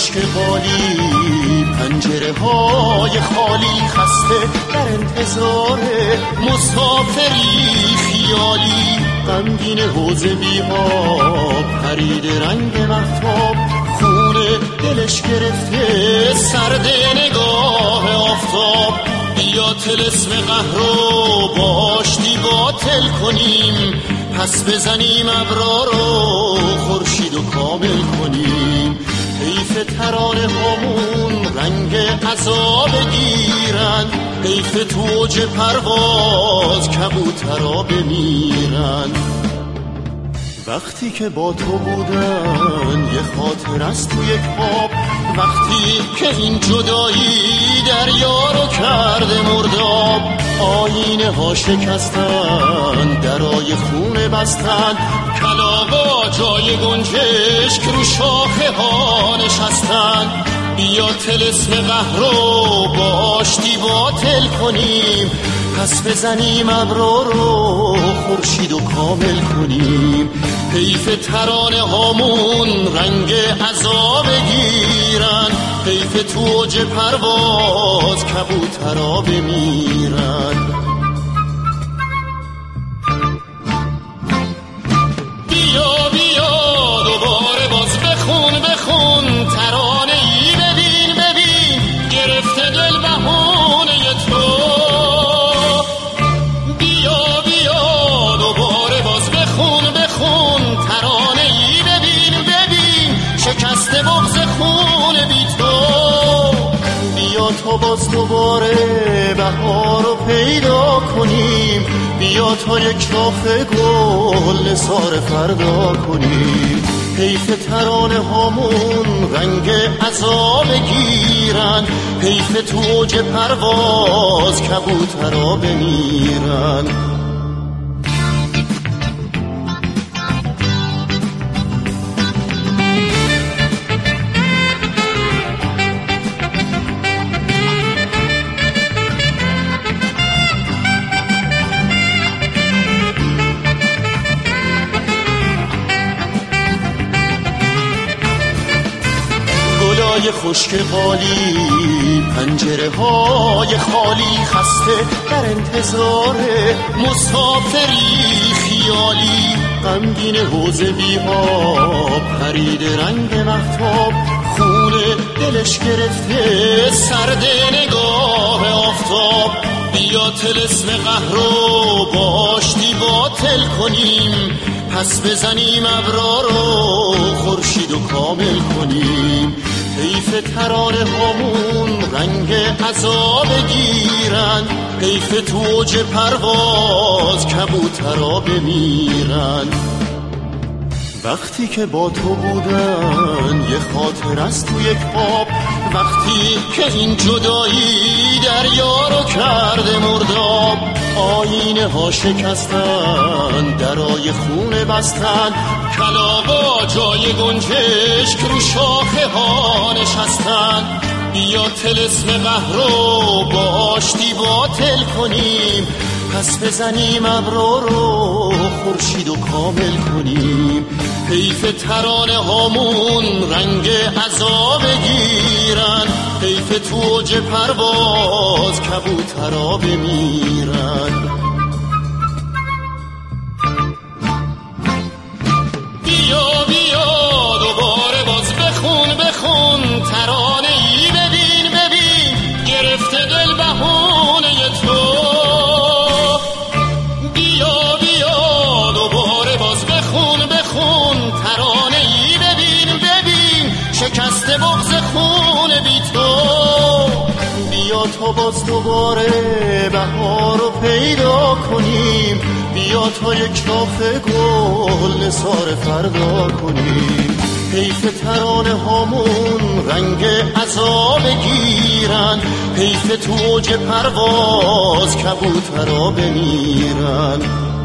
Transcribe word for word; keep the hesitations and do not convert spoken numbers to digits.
خشک قالی، پنجره های خالی، خسته در انتظار مسافری خیالی. غمگین حوض بی آب، پرید رنگ مهتاب، خونه دلش گرفته سرد نگاه آفتاب. بیا طلسم قهر رو با آشتی باطل کنیم، پس بزنیم ابرا رو خورشید و کامل کنیم. حیف ترانه هامون رنگ عذاب گیرن، حیف تو اوج پرواز کبوترا بمیرن. وقتی که با تو بودن یه خاطر است تو یک خواب، وقتی که این جدایی دریا رو کرده مرداب. آینه ها شکستن، درای خونه بستن، کلاغا جای گنجشک رو شاخه ها نشستن. بیا طلسم قهر رو با آشتی باطل کنیم، پس بزنیم ابرا رو خورشید و کامل کنیم. حیف ترانه هامون رنگ عذاب گیرن، حیف تو اوج پرواز کبوترا بمیرن. بیا بیا دوباره باز بخون بخون ترانه ای، ببین ببین گرفته دل بهونه تو. بیا بیا دوباره باز بخون بخون ترانه ای، ببین ببین شکسته بغض خون بی تو. بیا تا باز دوباره بهار رو پیدا کنیم، بیا تا یک شاخ گل نثار فردا کنیم. حیف ترانه هامون رنگ عذاب گیرن، حیف تو اوج پرواز کبوترا بمیرن. گلای خشک قالی، پنجره های خالی، خسته در انتظار مسافری خیالی. غمگین حوض بی آب، پرید رنگ مهتاب، خونه دلش گرفته سرد نگاه آفتاب. بیا طلسم قهر رو با آشتی باطل کنیم، پس بزنیم ابرا رو خورشید و کامل کنیم. حیف ترانه هامون رنگ عذاب گیرن، حیف تو اوج پرواز کبوترا بمیرن. وقتی که با تو بودن یه خاطر است تو یک خواب، وقتی که این جدایی دریا رو کرده مرداب. آینه ها شکستن، درای خونه بستن، کلاغا جای گنجشک رو شاخه ها نشستن. بیا طلسم قهر رو با آشتی باطل کنیم، پس بزنیم ابرا رو خورشید و کامل کنیم. حیف ترانه هامون رنگ عذاب گیرن، حیف تو اوج پرواز کبوترا بمیرن. بیا بیا دوباره باز بخون بخون ترانه ای، ببین ببین گرفته دل بهونه تو. بیا بیا دوباره باز بخون بخون ترانه ای، ببین ببین شکسته بغض خون بی تو. بیا تا باز دوباره بهار رو پیدا کنیم، بیا تا یک شاخ گل نثار فردا کنیم. حیف ترانه هامون رنگ عذاب گیرن، حیف تو اوج پرواز کبوترا بمیرن.